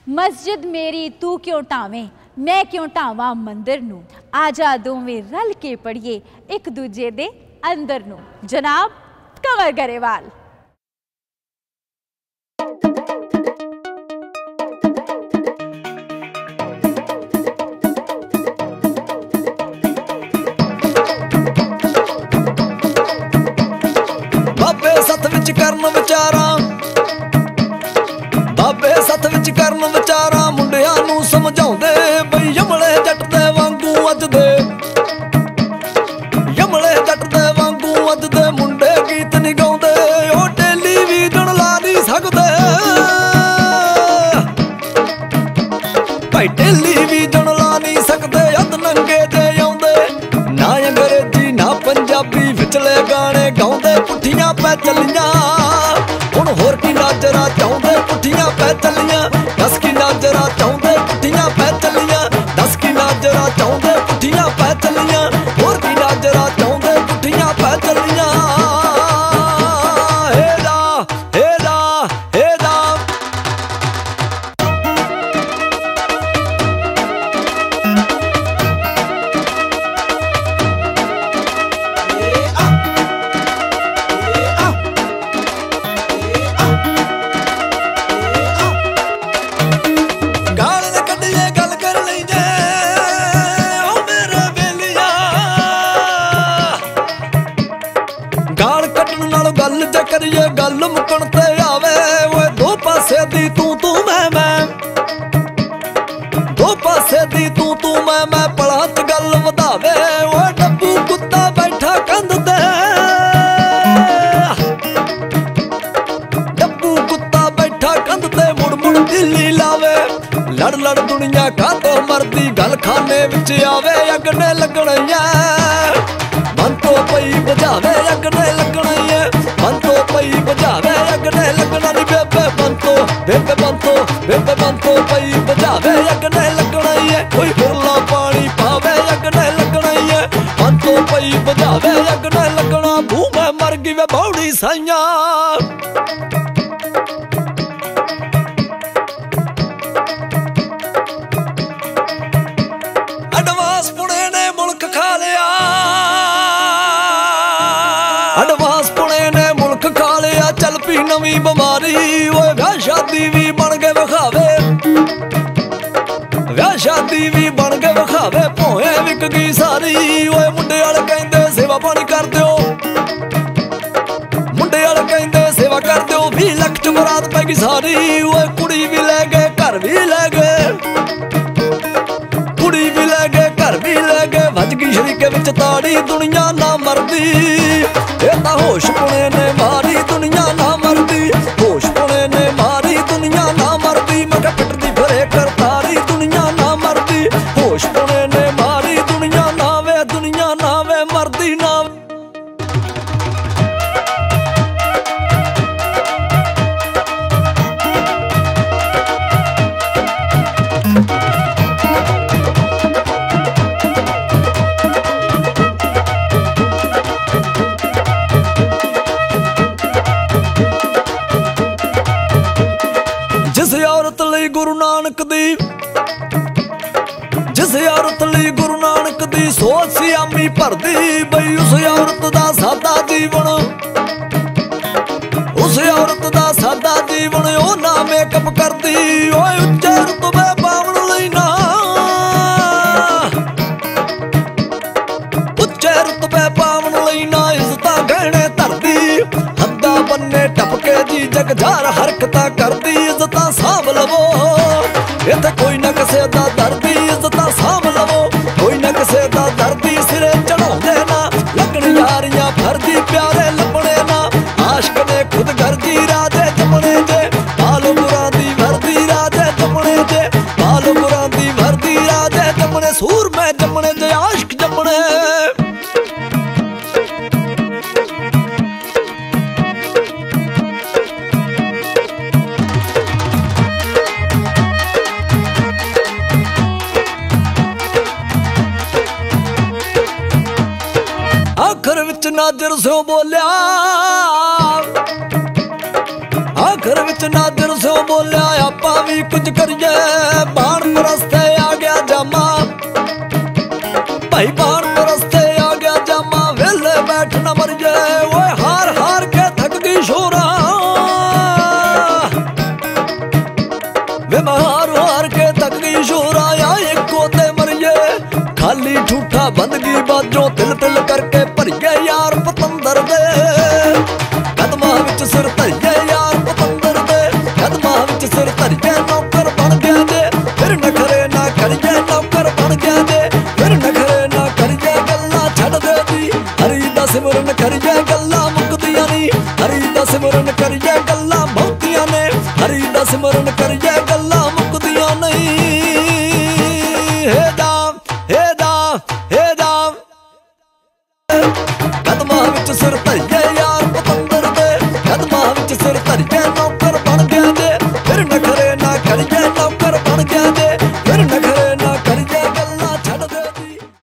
मस्जिद मेरी तू क्यों ढावें, मैं क्यों ढावां मंदिर नूं। आजा दोवें रल के पढ़िए एक दूजे दे अंदर नूं। जनाब कंवर गरेवाल। बाबे सत विच करन विचारा, बाबे सत विच करन विचारा, मुंडियां नूं समझाउंदे बई यमले जट दे वांगू अज दे, यमले जट दे वांगू अज दे मुंडे गीत नहीं गाउंदे, ओ टेलीविजन ला नहीं सकदे भाई, टेलीविजन ला नहीं सकदे। अद नंगे जे आउंदे ना अंग्रेजी ना पंजाबी, विचले गाने गाउंदे पुठियां पै चलियां। हुण होर की नाजरा चाहुंदे पुठियां पै चलियां, दस की नाजरा चाहुंदे पुठियां पै चलियां, दस की नाजरा चाहुंदे पुठियां पै चलियां, होर की नाजरा चाहुंदे पुठियां पै चलियां। हेरा हेरा हेरा गल जे करिए गल मुकण ते आवे, ओए दो पासे दी तू मैं, दो पासे दी तू मैं पला च गल वधावे। ओए डब्बू कुत्ता बैठा कंध ते, डब्बू कुत्ता बैठा कंध ते मुड़ मुड़ दिल्ली लावे। लड़ लड़ दुनिया कातों मरदी गल खाने विच आवे, अगने लगणिया मन तो पई बजावे अगने लगणिया, मन तो पई बजावे अगने लगना नी बेबे मन तो, बेबे मन तो, बेबे मन तो पई बजावे अगने लगना ही है। कोई बुरला पानी पावे अगने लगना ही है, मन तो पई बजावे अगने लगना। भू मैं मर गई वे बौड़ी साइयां, एडवांस पुणे ने मुल्क खा लिया, एडवांस पुणे ने मुल्क खा लिया। चल पी नवीं बीमारी, ओए व्याह शादी भी बन के विखावे, व्याह शादी भी बन के विखावे। भोए विक गई सारी, ओए मुंडे वाले कहंदे सेवा पानी कर दिओ, मुंडे वाले कहंदे सेवा कर दिओ। 20 लाख च बरात पै गई सारी, ओए कुड़ी भी ले गए घर भी ले गए, कुड़ी भी ले गए घर भी ले गए। वज गई शरीके विच ताड़ी दुनिया ना मरदी, ये तां होश पुणे ने मारी दुनिया ना मरदी, होश पुणे ने मारी दुनिया ना मरदी। मैं क्या पिटदी फिरे करतारी दुनिया ना मरदी, होश पुणे ने मारी दुनिया ना वे मरदी ना। जिस औरत लई गुरु नानक दी, जिस औरत लई गुरु नानक दी सोच सियामी भरदी, बई उस औरत दा सादा जीवन, उस औरत दा सादा जीवन। ओ ना मेकअप करदी, ओए उच्चे रुतबे पावन लई ना, उच्चे रुतबे पावन लई ना इज्जतां गहणे धरदी। हद्दां बन्ने टपके जी जग जार हरकतां करदी, इज्जतां साਂਭ लवो इत्थे कोई ना किसे दा दर्दी, इज्जतां साਂਭ लवो कोई ना किसे दा दर्दी। सिरे चढ़ाउंदे ना लगण यारियां फरदी, प्यारे लभणे ना आशिक ने खुद गर्दी। राजे जमणे जे बालो बुरां दी वर्दी, राजे जमणे जे बालो बुरां दी वर्दी। राजे जमणे सूर में जमणे जे आशिक जमणे। आखिर विच नाजर स्यों बोलिया, आखिर विच विच नादिर सो बोलिया आपां भी कुछ करिए। बाण परस्ते आ गया जामा, भाई बाण परस्ते आ गया जामा, वेले बैठ न मरिए। ओए हार हार के थक गई शोरा, वे हार हार के थक गई शोरा, या एक कोते मरिए। खाली ठूठा बंदगी बाजों तिल तिल करके भरिए यार पतंदर दे। कदमां विच सिर धरिए यार पतंदर दे, कदमां विच सिर धरिए नौकर बन गया जे। फिर नखरे ना करिए नौकर बन गया जे, फिर नखरे ना करिए गल्लां छड्ड दे दी। हरी दा सिमरन करिए गल्लां मुकदियां नी, हरी दा सिमरन करिए गल्लां बहुतियां ने, हरी दा सिमरन करिए गल्लां मुकदियां नहीं। हे दाम हे दाम हे दाम, कदमां विच सिर धरिए यार पतंदर दे, कदमां विच सिर धरिए नौकर बन गया जे। फिर नखरे ना करिए नौकर बन गया